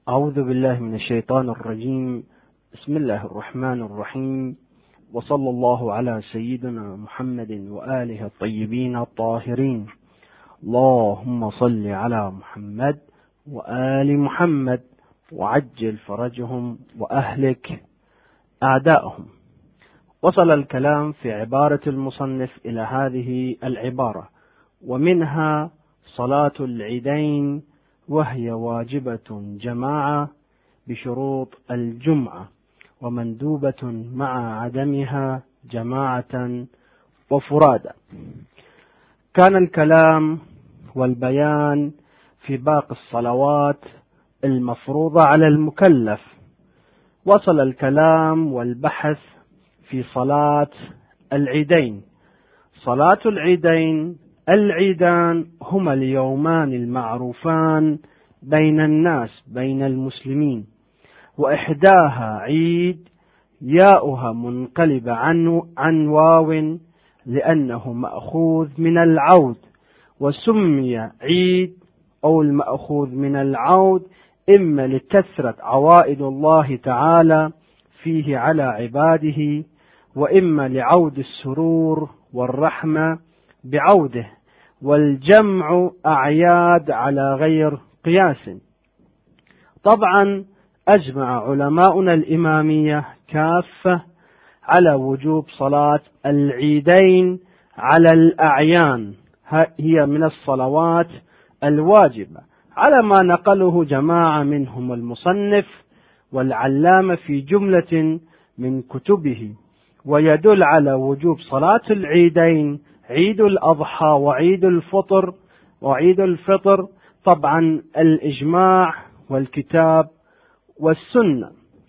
أعوذ بالله من الشيطان الرجيم. بسم الله الرحمن الرحيم، وصلى الله على سيدنا محمد وآله الطيبين الطاهرين. اللهم صل على محمد وآل محمد وعجل فرجهم وأهلك أعداءهم. وصل الكلام في عبارة المصنف إلى هذه العبارة: ومنها صلاة العيدين، وهي واجبة جماعة بشروط الجمعة، ومندوبة مع عدمها جماعة وفرادى. كان الكلام والبيان في باقي الصلوات المفروضة على المكلف. وصل الكلام والبحث في صلاة العيدين. صلاة العيدان هما اليومان المعروفان بين الناس، بين المسلمين، وإحداها عيد ياؤها منقلبة عن واو لأنه مأخوذ من العود، وسمي عيد أو المأخوذ من العود إما لكثرة عوائد الله تعالى فيه على عباده، وإما لعود السرور والرحمة بعوده، والجمع أعياد على غير قياس. طبعا أجمع علماؤنا الإمامية كافة على وجوب صلاة العيدين على الأعيان، هي من الصلوات الواجبة، على ما نقله جماعة منهم المصنف والعلامة في جملة من كتبه. ويدل على وجوب صلاة العيدين عيد الأضحى وعيد الفطر طبعا الإجماع والكتاب والسنة.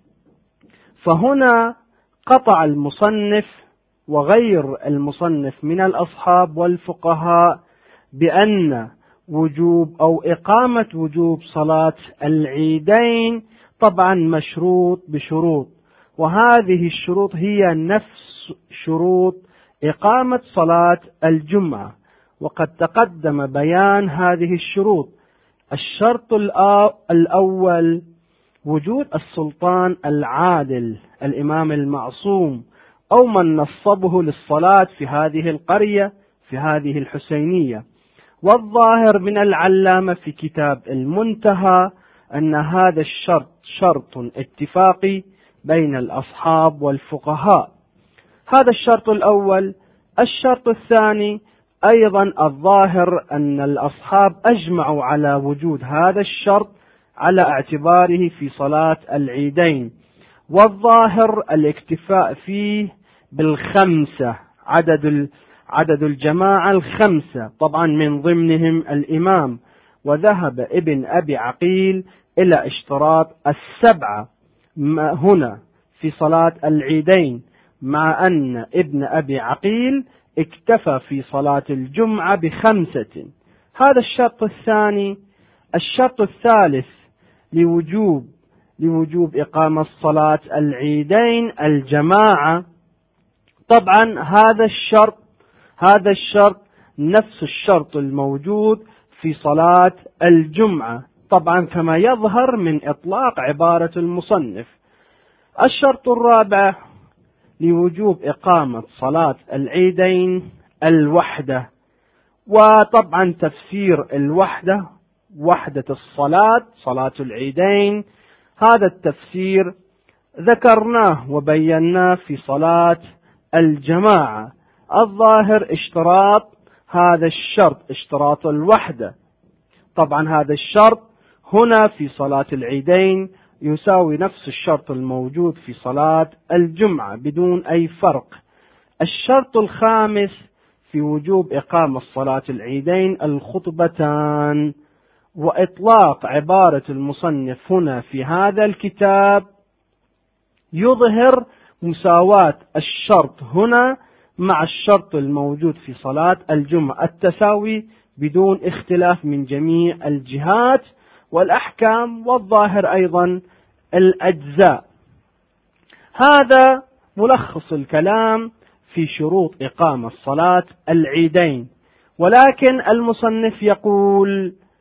فهنا قطع المصنف وغير المصنف من الأصحاب والفقهاء بأن وجوب أو إقامة وجوب صلاة العيدين طبعا مشروط بشروط، وهذه الشروط هي نفس شروط إقامة صلاة الجمعة، وقد تقدم بيان هذه الشروط. الشرط الأول وجود السلطان العادل، الإمام المعصوم، أو من نصبه للصلاة في هذه القرية، في هذه الحسينية. والظاهر من العلامة في كتاب المنتهى أن هذا الشرط شرط اتفاقي بين الأصحاب والفقهاء. هذا الشرط الأول. الشرط الثاني أيضا الظاهر أن الأصحاب أجمعوا على وجود هذا الشرط على اعتباره في صلاة العيدين، والظاهر الاكتفاء فيه بالخمسة، عدد الجماعة الخمسة، طبعا من ضمنهم الإمام. وذهب ابن أبي عقيل إلى اشتراط السبعة هنا في صلاة العيدين، مع أن ابن أبي عقيل اكتفى في صلاة الجمعة بخمسة. هذا الشرط الثاني. الشرط الثالث لوجوب إقامة صلاة العيدين الجماعة. طبعا هذا الشرط نفس الشرط الموجود في صلاة الجمعة، طبعا كما يظهر من إطلاق عبارة المصنف. الشرط الرابع لوجوب إقامة صلاة العيدين الوحدة. وطبعا تفسير الوحدة، وحدة الصلاة، صلاة العيدين، هذا التفسير ذكرناه وبيناه في صلاة الجماعة. الظاهر اشتراط هذا الشرط، اشتراط الوحدة، طبعا هذا الشرط هنا في صلاة العيدين يساوي نفس الشرط الموجود في صلاة الجمعة بدون أي فرق. الشرط الخامس في وجوب إقامة صلاة العيدين الخطبتان. وإطلاق عبارة المصنف هنا في هذا الكتاب يظهر مساواة الشرط هنا مع الشرط الموجود في صلاة الجمعة، التساوي بدون اختلاف من جميع الجهات والأحكام، والظاهر أيضا الأجزاء. هذا ملخص الكلام في شروط إقامة صلاة العيدين. ولكن المصنف يقول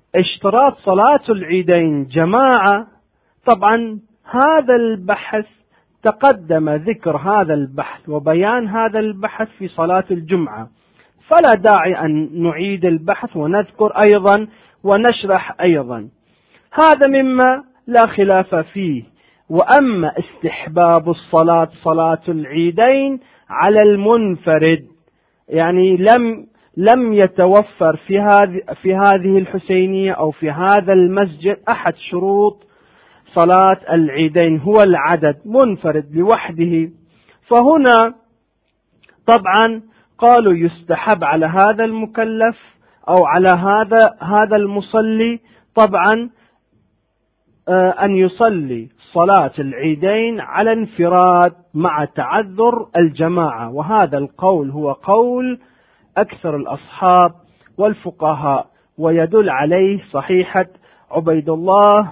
اشتراط صلاة العيدين جماعة، طبعا هذا البحث تقدم ذكر هذا البحث وبيان هذا البحث في صلاة الجمعة، فلا داعي أن نعيد البحث ونذكر أيضا ونشرح أيضا. هذا مما لا خلاف فيه. وأما استحباب الصلاة صلاة العيدين على المنفرد، يعني لم يتوفر في هذه الحسينية أو في هذا المسجد أحد شروط صلاة العيدين، هو العدد، منفرد لوحده، فهنا طبعا قالوا يستحب على هذا المكلف أو على هذا المصلي طبعا أن يصلي صلاة العيدين على انفراد مع تعذر الجماعة، وهذا القول هو قول أكثر الأصحاب والفقهاء، ويدل عليه صحيحة عبد الله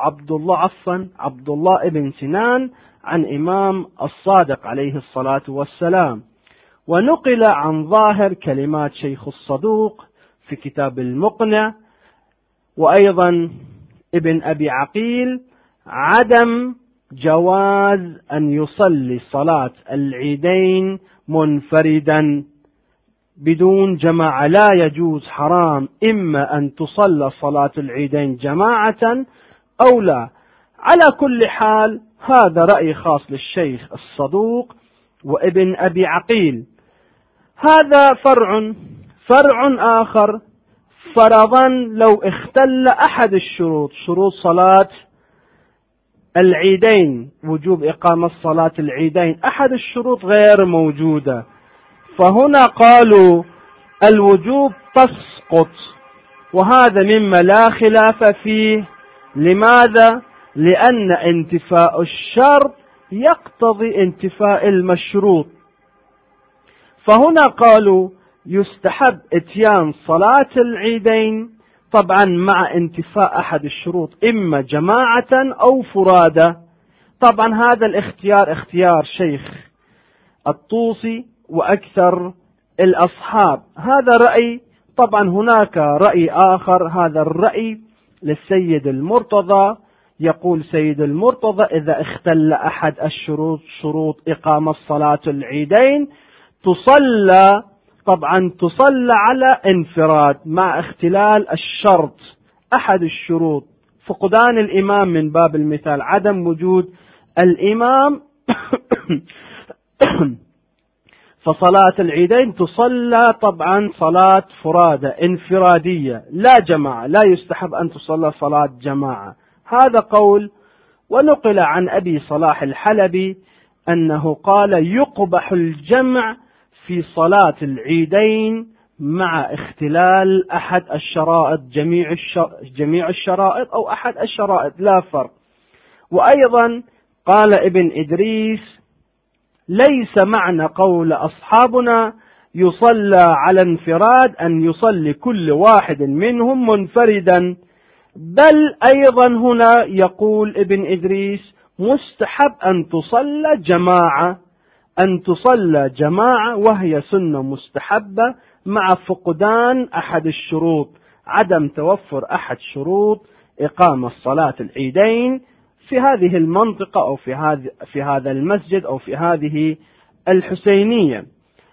ابن سنان عن إمام الصادق عليه الصلاة والسلام. ونقل عن ظاهر كلمات شيخ الصدوق في كتاب المقنع وأيضا ابن أبي عقيل عدم جواز أن يصلي صلاة العيدين منفردا بدون جماعة، لا يجوز، حرام، إما أن تصلى صلاة العيدين جماعة أو لا. على كل حال هذا رأي خاص للشيخ الصدوق وابن أبي عقيل. هذا فرع آخر، فرضا لو اختل أحد الشروط، شروط صلاة العيدين، وجوب إقامة صلاة العيدين، أحد الشروط غير موجودة، فهنا قالوا الوجوب تسقط، وهذا مما لا خلاف فيه. لماذا؟ لأن انتفاء الشرط يقتضي انتفاء المشروط، فهنا قالوا يستحب اتيان صلاة العيدين طبعا مع انتفاء أحد الشروط، إما جماعة أو فرادة. طبعا هذا الاختيار اختيار شيخ الطوسي وأكثر الأصحاب، هذا رأي. طبعا هناك رأي آخر، هذا الرأي للسيد المرتضى، يقول سيد المرتضى إذا اختل أحد الشروط، شروط إقامة صلاة العيدين، تصلى على انفراد مع اختلال الشرط أحد الشروط، فقدان الإمام من باب المثال، عدم وجود الإمام فصلاة العيدين تصلى طبعا صلاة فرادة انفرادية لا جماعة، لا يستحب أن تصلى صلاة جماعة، هذا قول. ونقل عن أبي صلاح الحلبي أنه قال يقبح الجمع في صلاة العيدين مع اختلال أحد الشرائط، جميع الشرائط أو أحد الشرائط لا فرق. وأيضا قال ابن إدريس ليس معنى قول أصحابنا يصلى على انفراد أن يصلي كل واحد منهم منفردا، بل أيضا هنا يقول ابن إدريس مستحب أن تصلى جماعة وهي سنة مستحبة مع فقدان أحد الشروط، عدم توفر أحد شروط إقامة صلاة العيدين في هذه المنطقة أو في هذا المسجد أو في هذه الحسينية.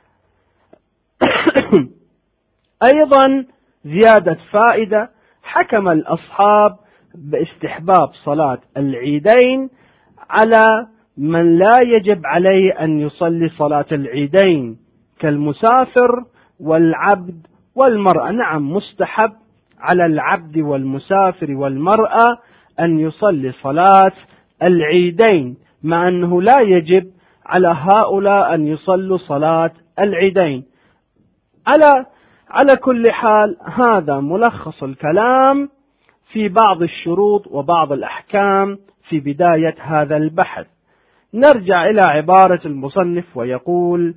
أيضا زيادة فائدة، حكم الأصحاب باستحباب صلاة العيدين على من لا يجب عليه أن يصلي صلاة العيدين كالمسافر والعبد والمرأة. نعم، مستحب على العبد والمسافر والمرأة أن يصلي صلاة العيدين، مع أنه لا يجب على هؤلاء أن يصلوا صلاة العيدين. على كل حال هذا ملخص الكلام في بعض الشروط وبعض الأحكام في بداية هذا البحث. نرجع إلى عبارة المصنف ويقول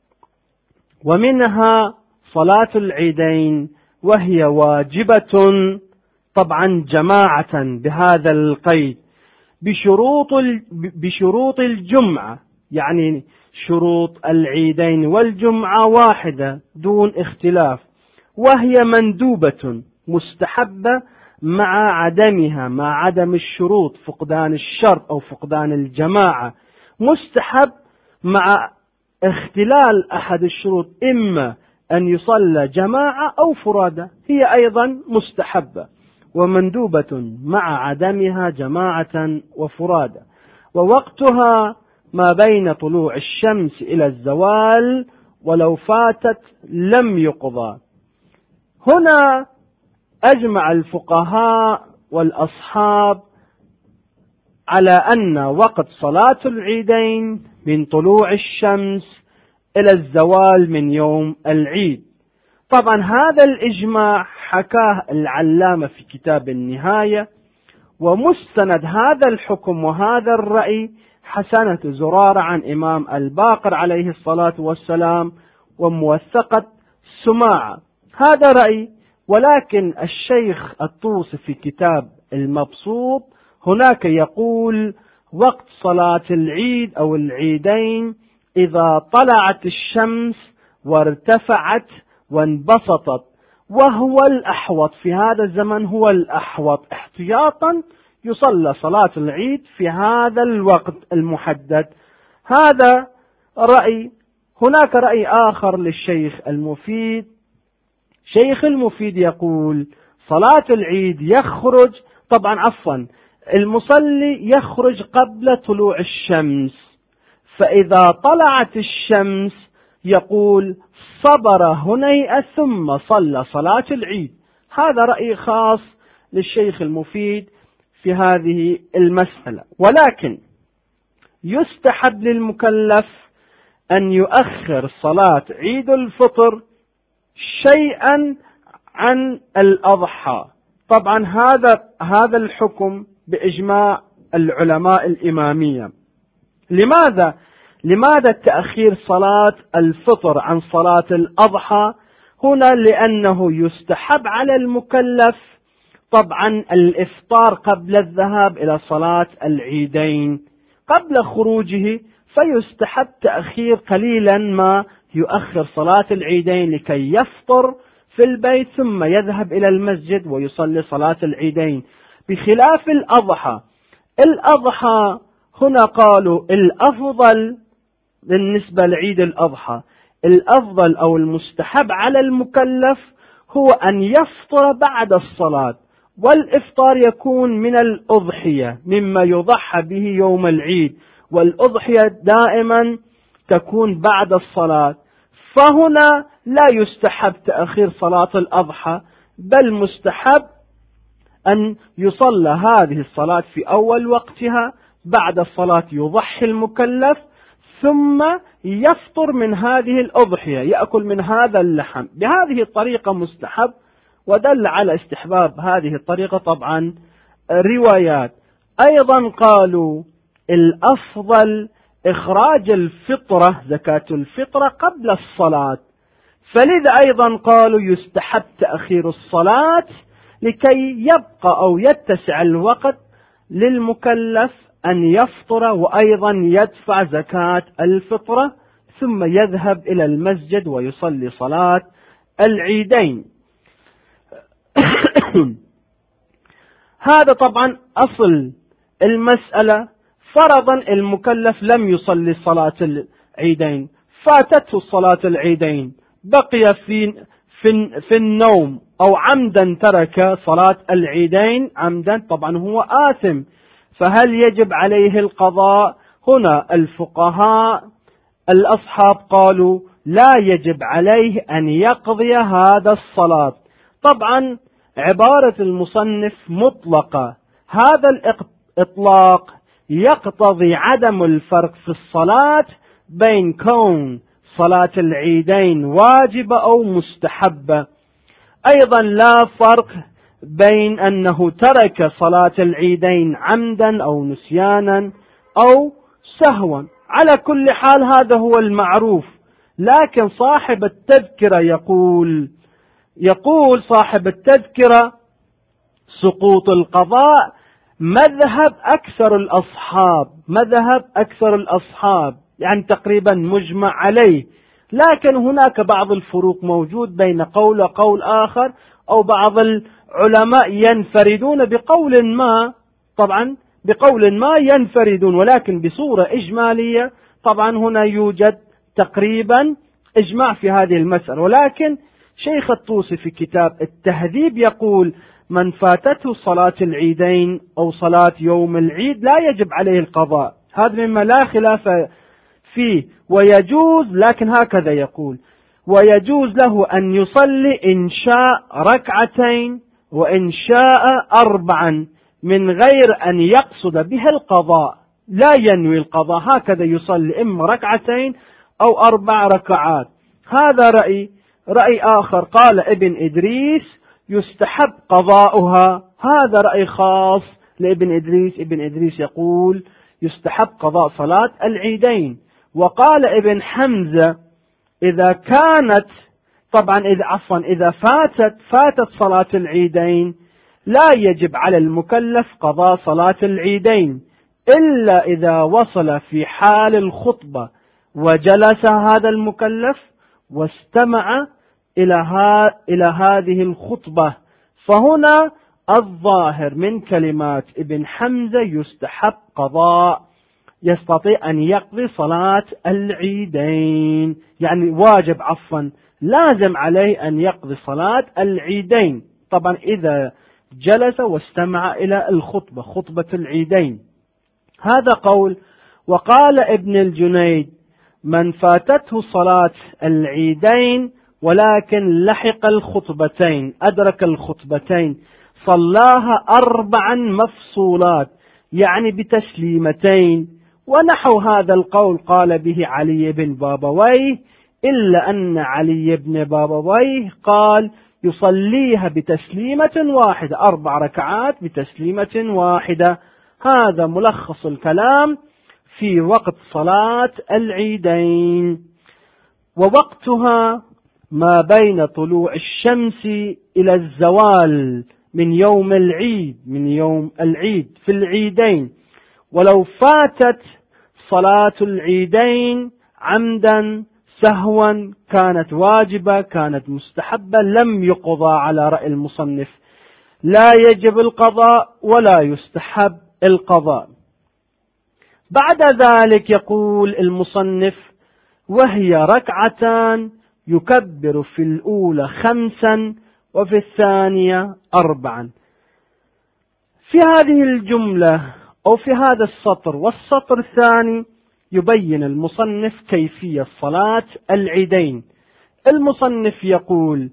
ومنها صلاة العيدين وهي واجبة طبعا جماعة بهذا القيد بشروط الجمعة، يعني شروط العيدين والجمعة واحدة دون اختلاف، وهي مندوبة مستحبة مع عدمها، مع عدم الشروط، فقدان الشرط أو فقدان الجماعة. مستحب مع اختلال أحد الشروط، إما أن يصلى جماعة أو فرادى، هي أيضا مستحبة. ومندوبة مع عدمها جماعة وفرادى. ووقتها ما بين طلوع الشمس إلى الزوال، ولو فاتت لم يقضى. هنا أجمع الفقهاء والأصحاب على أن وقت صلاة العيدين من طلوع الشمس إلى الزوال من يوم العيد. طبعا هذا الإجماع حكاه العلامة في كتاب النهاية، ومستند هذا الحكم وهذا الرأي حسنة زرارة عن إمام الباقر عليه الصلاة والسلام، وموثقة سماعة. هذا رأي. ولكن الشيخ الطوسي في كتاب المبسوط هناك يقول وقت صلاة العيد أو العيدين إذا طلعت الشمس وارتفعت وانبسطت، وهو الأحوط في هذا الزمن، هو الأحوط احتياطا يصلى صلاة العيد في هذا الوقت المحدد. هذا رأي. هناك رأي آخر للشيخ المفيد. شيخ المفيد يقول صلاة العيد يخرج، طبعا عفوا، المصلي يخرج قبل طلوع الشمس، فإذا طلعت الشمس يقول صبر هنيئة ثم صلى صلاة العيد. هذا رأي خاص للشيخ المفيد في هذه المسألة. ولكن يستحب للمكلف أن يؤخر صلاة عيد الفطر شيئا عن الأضحى. طبعا هذا الحكم بإجماع العلماء الإمامية. لماذا تأخير صلاة الفطر عن صلاة الأضحى هنا؟ لأنه يستحب على المكلف طبعا الإفطار قبل الذهاب إلى صلاة العيدين قبل خروجه، فيستحب تأخير قليلا ما يؤخر صلاة العيدين لكي يفطر في البيت ثم يذهب إلى المسجد ويصلي صلاة العيدين، بخلاف الأضحى. الأضحى هنا قالوا الأفضل بالنسبة لعيد الأضحى، الأفضل أو المستحب على المكلف هو أن يفطر بعد الصلاة، والإفطار يكون من الأضحية مما يضحى به يوم العيد، والأضحية دائما تكون بعد الصلاة. فهنا لا يستحب تأخير صلاة الأضحى، بل مستحب أن يصلى هذه الصلاة في أول وقتها. بعد الصلاة يضحي المكلف ثم يفطر من هذه الأضحية، يأكل من هذا اللحم. بهذه الطريقة مستحب. ودل على استحباب هذه الطريقة طبعا روايات. أيضا قالوا الأفضل إخراج الفطرة، زكاة الفطرة، قبل الصلاة، فلذا أيضا قالوا يستحب تأخير الصلاة لكي يبقى أو يتسع الوقت للمكلف أن يفطر وأيضا يدفع زكاة الفطرة ثم يذهب إلى المسجد ويصلي صلاة العيدين. هذا طبعا أصل المسألة. فرضا المكلف لم يصلي صلاة العيدين، فاتته صلاة العيدين، بقي في النوم أو عمدا ترك صلاة العيدين عمدا، طبعا هو آثم، فهل يجب عليه القضاء؟ هنا الفقهاء الأصحاب قالوا لا يجب عليه أن يقضي هذا الصلاة. طبعا عبارة المصنف مطلقة، هذا الإطلاق يقتضي عدم الفرق في الصلاة بين كون صلاة العيدين واجبة أو مستحبة. أيضا لا فرق بين أنه ترك صلاة العيدين عمدا أو نسيانا أو سهوا. على كل حال هذا هو المعروف. لكن صاحب التذكرة يقول صاحب التذكرة سقوط القضاء مذهب أكثر الأصحاب، يعني تقريبا مجمع عليه. لكن هناك بعض الفروق موجود بين قول وقول آخر، أو بعض العلماء ينفردون بقول ما، طبعا بقول ما ينفردون، ولكن بصورة إجمالية طبعا هنا يوجد تقريبا إجماع في هذه المسألة. ولكن شيخ الطوسي في كتاب التهذيب يقول: من فاتته صلاة العيدين أو صلاة يوم العيد لا يجب عليه القضاء. هذا مما لا خلاف فيه، ويجوز، لكن هكذا يقول: ويجوز له أن يصلي إن شاء ركعتين وإن شاء 4 من غير أن يقصد بها القضاء، لا ينوي القضاء، هكذا يصلي إما ركعتين أو 4 ركعات. هذا رأي آخر قال ابن إدريس يستحب قضاؤها، هذا رأي خاص لابن إدريس. ابن إدريس يقول يستحب قضاء صلاة العيدين. وقال ابن حمزة إذا كانت طبعا إذا فاتت صلاة العيدين لا يجب على المكلف قضاء صلاة العيدين إلا إذا وصل في حال الخطبة وجلس هذا المكلف واستمع إلى هذه الخطبة، فهنا الظاهر من كلمات ابن حمزة يستحب قضاء، يستطيع أن يقضي صلاة العيدين، يعني واجب لازم عليه أن يقضي صلاة العيدين، طبعا إذا جلس واستمع إلى الخطبة، خطبة العيدين. هذا قول. وقال ابن الجنيد من فاتته صلاة العيدين ولكن لحق الخطبتين، أدرك الخطبتين، صلاها 4 مفصولات، يعني بتسليمتين. ونحو هذا القول قال به علي بن بابويه، إلا أن علي بن بابويه قال يصليها بتسليمة واحدة، 4 ركعات بتسليمة واحدة. هذا ملخص الكلام في وقت صلاة العيدين. ووقتها ما بين طلوع الشمس إلى الزوال من يوم العيد في العيدين. ولو فاتت صلاة العيدين عمدا سهوا كانت واجبة، كانت مستحبة، لم يقضى على رأي المصنف، لا يجب القضاء ولا يستحب القضاء. بعد ذلك يقول المصنف: وهي ركعتان يكبر في الأولى 5 وفي الثانية 4. في هذه الجملة أو في هذا السطر والسطر الثاني يبين المصنف كيفية صلاة العيدين. المصنف يقول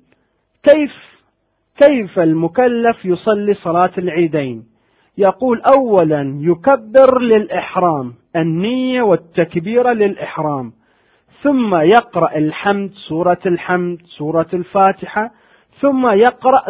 كيف المكلف يصلي صلاة العيدين. يقول أولا يكبر للإحرام، النية والتكبير للإحرام، ثم يقرأ الحمد، سورة الحمد، سورة الفاتحة، ثم يقرأ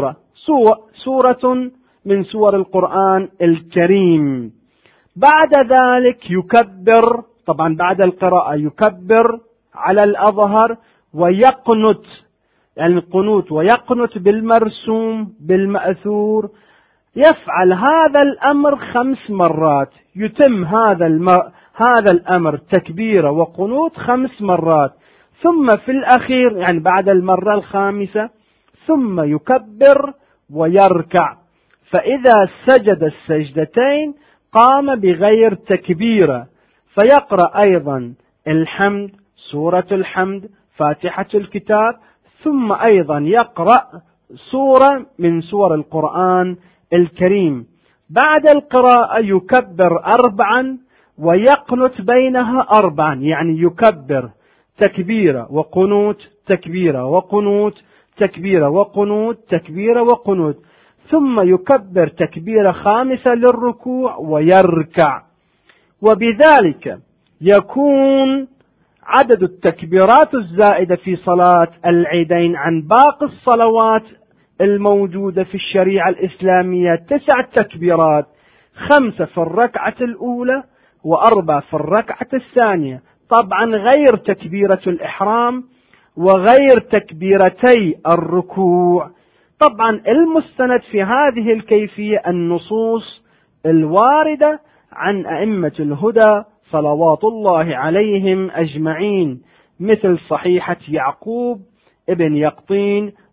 سورة من سور القرآن الكريم. بعد ذلك يكبر، طبعا بعد القراءة يكبر على الأظهر ويقنت، يعني القنوت، ويقنت بالمرسوم بالمأثور. يفعل هذا الأمر 5 مرات، يتم هذا الأمر تكبيرة وقنوت 5 مرات، ثم في الأخير يعني بعد المرة الخامسة ثم يكبر ويركع. فإذا سجد السجدتين قام بغير تكبيرة، فيقرأ أيضا الحمد، سورة الحمد، فاتحة الكتاب، ثم أيضا يقرأ سورة من سور القرآن الكريم. بعد القراءة يكبر 4 ويقنت بينها 4، يعني يكبر تكبيرة وقنوت، تكبيرة وقنوت، تكبيرة وقنوت، تكبيرة وقنوت، ثم يكبر تكبيرة 5 للركوع ويركع. وبذلك يكون عدد التكبيرات الزائدة في صلاة العيدين عن باقي الصلوات الموجودة في الشريعة الإسلامية 9 تكبيرات، 5 في الركعة الأولى و4 في الركعة الثانية، طبعا غير تكبيرة الإحرام وغير تكبيرتي الركوع. طبعا المستند في هذه الكيفية النصوص الواردة عن أئمة الهدى صلوات الله عليهم أجمعين، مثل صحيحة يعقوب ابن يقطين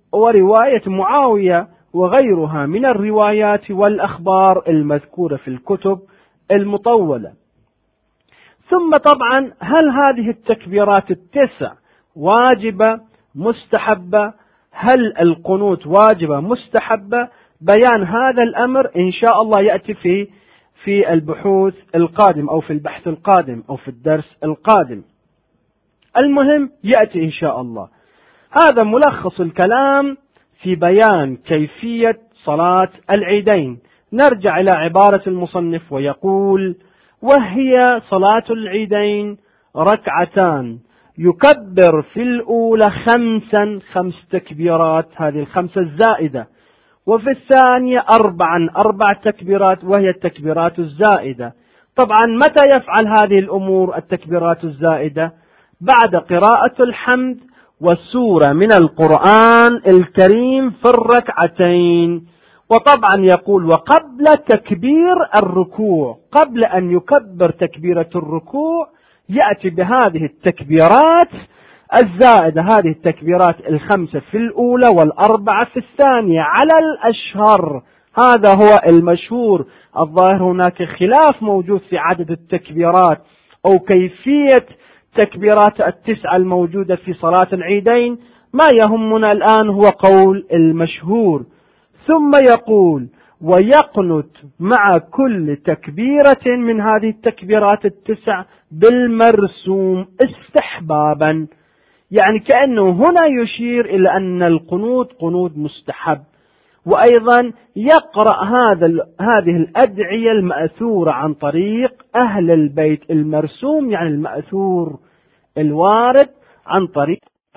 ورواية معاوية وغيرها من الروايات والأخبار المذكورة في الكتب المطولة. ثم طبعا هل هذه التكبيرات التسع واجبة مستحبة؟ هل القنوت واجبة مستحبة؟ بيان هذا الأمر إن شاء الله يأتي في البحوث القادم أو في البحث القادم أو في الدرس القادم. المهم يأتي إن شاء الله. هذا ملخص الكلام في بيان كيفية صلاة العيدين. نرجع إلى عبارة المصنف ويقول: وهي صلاة العيدين ركعتان يكبر في الأولى 5 تكبيرات، هذه 5 الزائدة، وفي الثانية 4 تكبيرات وهي التكبيرات الزائدة. طبعا متى يفعل هذه الأمور التكبيرات الزائدة؟ بعد قراءة الحمد والسورة من القرآن الكريم في الركعتين. وطبعا يقول: وقبل تكبير الركوع، قبل أن يكبر تكبيرة الركوع يأتي بهذه التكبيرات الزائدة، هذه التكبيرات 5 في الأولى و4 في الثانية على الأشهر. هذا هو المشهور. الظاهر هناك خلاف موجود في عدد التكبيرات أو كيفية تكبيرات 9 الموجودة في صلاة العيدين. ما يهمنا الآن هو قول المشهور. ثم يقول: ويقنت مع كل تكبيرة من هذه التكبيرات 9 بالمرسوم استحبابا. يعني كأنه هنا يشير إلى أن القنوت قنوت مستحب. وأيضا يقرأ هذه الأدعية المأثورة عن طريق أهل البيت. المرسوم يعني المأثور الوارد عن طريق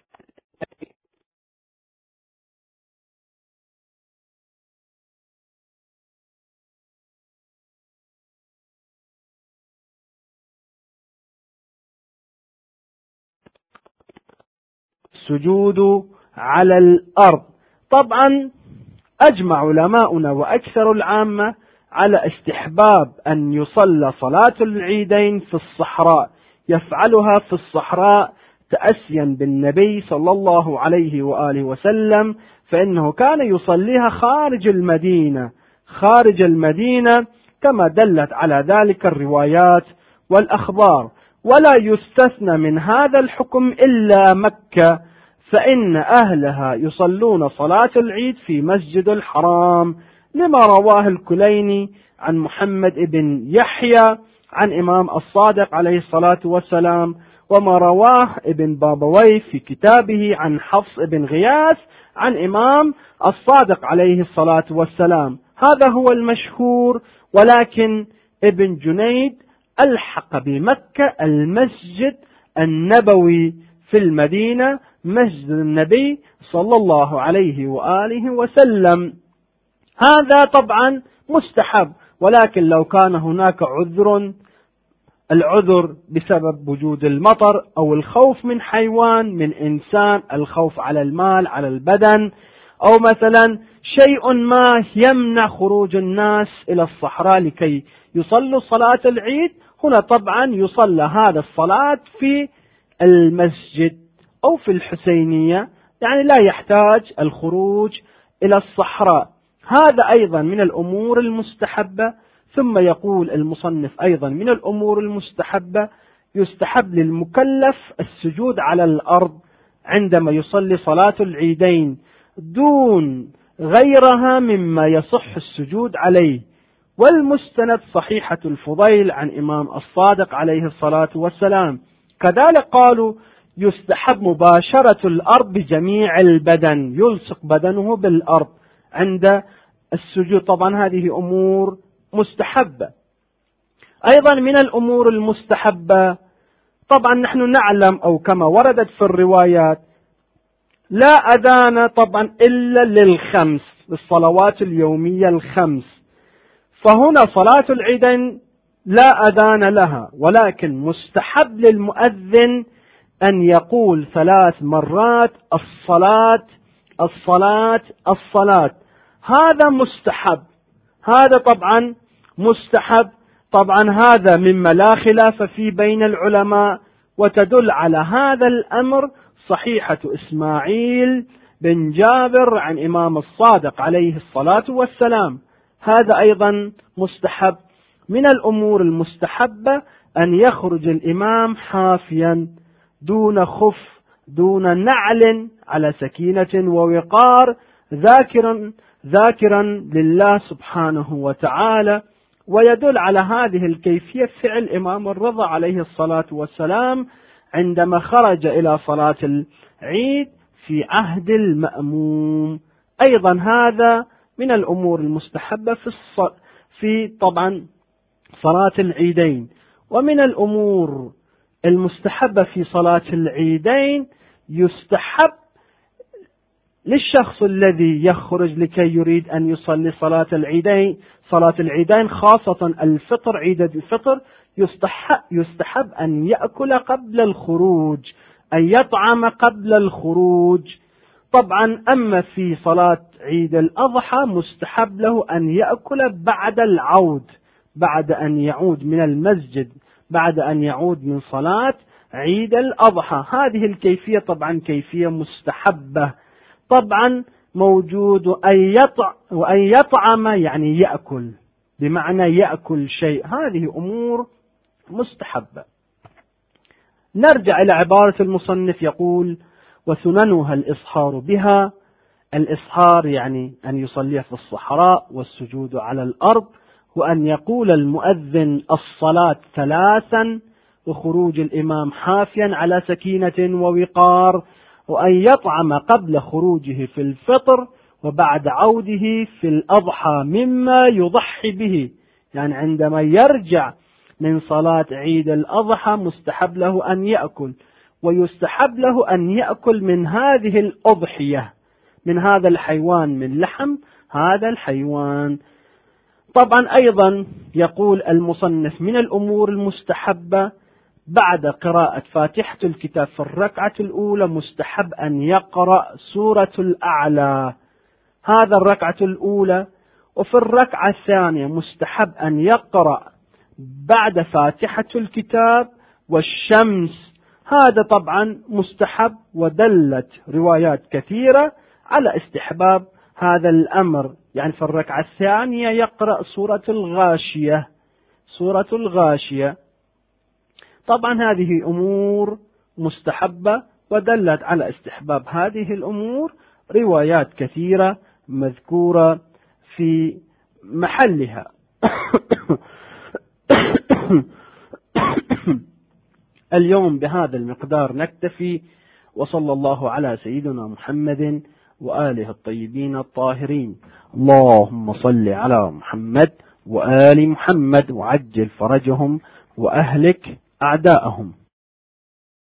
السجود على الأرض. طبعا أجمع علماؤنا وأكثر العامة على استحباب أن يصلى صلاة العيدين في الصحراء، يفعلها في الصحراء تأسيا بالنبي صلى الله عليه وآله وسلم، فإنه كان يصليها خارج المدينة كما دلت على ذلك الروايات والأخبار. ولا يستثنى من هذا الحكم إلا مكة، فإن أهلها يصلون صلاة العيد في مسجد الحرام، لما رواه الكليني عن محمد بن يحيى عن إمام الصادق عليه الصلاة والسلام، وما رواه ابن بابويه في كتابه عن حفص بن غياث عن إمام الصادق عليه الصلاة والسلام. هذا هو المشهور. ولكن ابن جنيد ألحق بمكة المسجد النبوي في المدينة، مسجد النبي صلى الله عليه وآله وسلم. هذا طبعا مستحب. ولكن لو كان هناك العذر بسبب وجود المطر أو الخوف من حيوان من إنسان، الخوف على المال على البدن، أو مثلا شيء ما يمنع خروج الناس إلى الصحراء لكي يصلوا صلاة العيد، هنا طبعا يصلى هذا الصلاة في المسجد أو في الحسينية، يعني لا يحتاج الخروج إلى الصحراء. هذا أيضا من الأمور المستحبة. ثم يقول المصنف: أيضا من الأمور المستحبة يستحب للمكلف السجود على الأرض عندما يصلي صلاة العيدين دون غيرها مما يصح السجود عليه. والمستند صحيحة الفضيل عن إمام الصادق عليه الصلاة والسلام. كذلك قالوا يستحب مباشرة الأرض بجميع البدن، يلصق بدنه بالأرض عند السجود. طبعا هذه أمور مستحبة. أيضا من الأمور المستحبة، طبعا نحن نعلم أو كما وردت في الروايات لا أذان طبعا إلا للصلوات اليومية 5. فهنا صلاة العيدين لا أذان لها، ولكن مستحب للمؤذن أن يقول 3 مرات الصلاة الصلاة الصلاة. هذا مستحب، هذا طبعا مستحب. طبعا هذا مما لا خلاف فيه بين العلماء. وتدل على هذا الأمر صحيحة إسماعيل بن جابر عن إمام الصادق عليه الصلاة والسلام. هذا أيضا مستحب. من الأمور المستحبة أن يخرج الإمام حافيا دون خف دون نعل على سكينة ووقار، ذاكرا لله سبحانه وتعالى. ويدل على هذه الكيفية فعل إمام الرضا عليه الصلاة والسلام عندما خرج إلى صلاة العيد في عهد المأموم. أيضا هذا من الأمور المستحبة في طبعا صلاة العيدين. ومن الأمور المستحبة في صلاة العيدين يستحب للشخص الذي يخرج لكي يريد أن يصلي صلاة العيدين خاصة الفطر، عيد الفطر، يستحب أن يأكل قبل الخروج، أن يطعم قبل الخروج. طبعا أما في صلاة عيد الأضحى مستحب له أن يأكل بعد العود، بعد أن يعود من المسجد، بعد أن يعود من صلاة عيد الأضحى. هذه الكيفية طبعا كيفية مستحبة. طبعا موجود وأن يطعم يعني يأكل، بمعنى يأكل شيء. هذه أمور مستحبة. نرجع إلى عبارة المصنف، يقول: وسننها الإصحار بها. الإصحار يعني أن يصلي في الصحراء والسجود على الأرض، وأن يقول المؤذن الصلاة 3، وخروج الإمام حافيا على سكينة ووقار، وأن يطعم قبل خروجه في الفطر وبعد عوده في الأضحى مما يضحي به. يعني عندما يرجع من صلاة عيد الأضحى مستحب له أن يأكل، ويستحب له أن يأكل من هذه الأضحية، من هذا الحيوان، من لحم هذا الحيوان. طبعا أيضا يقول المصنف من الأمور المستحبة بعد قراءة فاتحة الكتاب في الركعة الأولى مستحب أن يقرأ سورة الأعلى، هذا الركعة الأولى. وفي الركعة الثانية مستحب أن يقرأ بعد فاتحة الكتاب والشمس، هذا طبعا مستحب. ودلت روايات كثيرة على استحباب هذا الأمر. يعني في الركعة الثانية يقرأ سورة الغاشية. طبعا هذه أمور مستحبة، ودلت على استحباب هذه الأمور روايات كثيرة مذكورة في محلها. اليوم بهذا المقدار نكتفي، وصلى الله على سيدنا محمد وآله الطيبين الطاهرين. اللهم صل على محمد وآل محمد وعجل فرجهم وأهلك أعداءهم.